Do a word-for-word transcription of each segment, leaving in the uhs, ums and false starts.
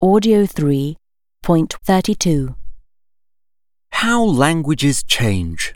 Audio three point thirty-two. How languages change.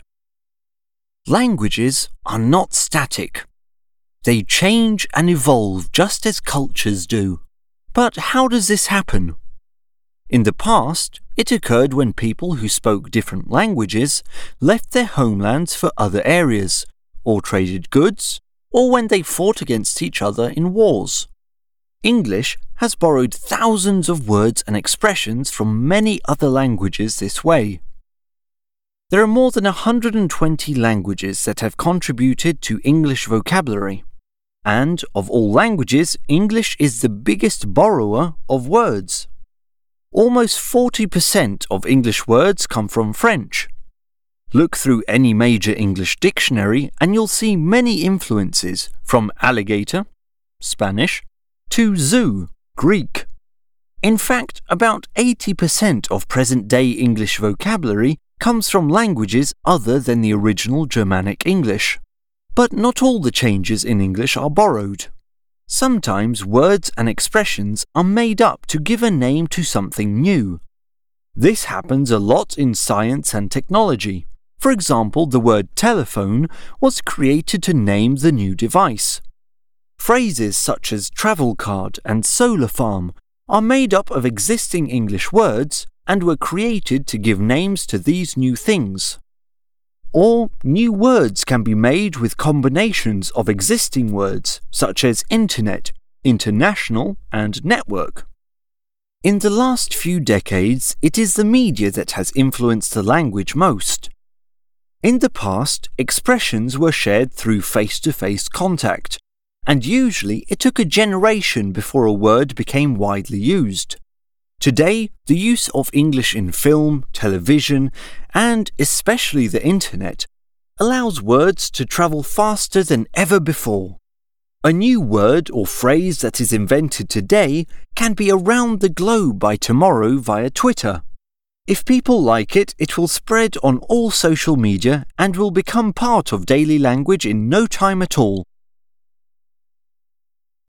Languages are not static. They change and evolve just as cultures do. But how does this happen? In the past, it occurred when people who spoke different languages left their homelands for other areas, or traded goods, or when they fought against each other in wars. English has borrowed thousands of words and expressions from many other languages this way. There are more than one hundred twenty languages that have contributed to English vocabulary. And of all languages, English is the biggest borrower of words. Almost forty percent of English words come from French. Look through any major English dictionary and you'll see many influences from alligator, Spanish, to zoo, Greek. In fact, about eighty percent of present-day English vocabulary comes from languages other than the original Germanic English. But not all the changes in English are borrowed. Sometimes words and expressions are made up to give a name to something new. This happens a lot in science and technology. For example, the word telephone was created to name the new device. Phrases such as travel card and solar farm are made up of existing English words and were created to give names to these new things. Or new words can be made with combinations of existing words such as internet, international, and network. In the last few decades, it is the media that has influenced the language most. In the past, expressions were shared through face-to-face contact, and usually it took a generation before a word became widely used. Today, the use of English in film, television, and especially the internet allows words to travel faster than ever before. A new word or phrase that is invented today can be around the globe by tomorrow via Twitter. If people like it, it will spread on all social media and will become part of daily language in no time at all.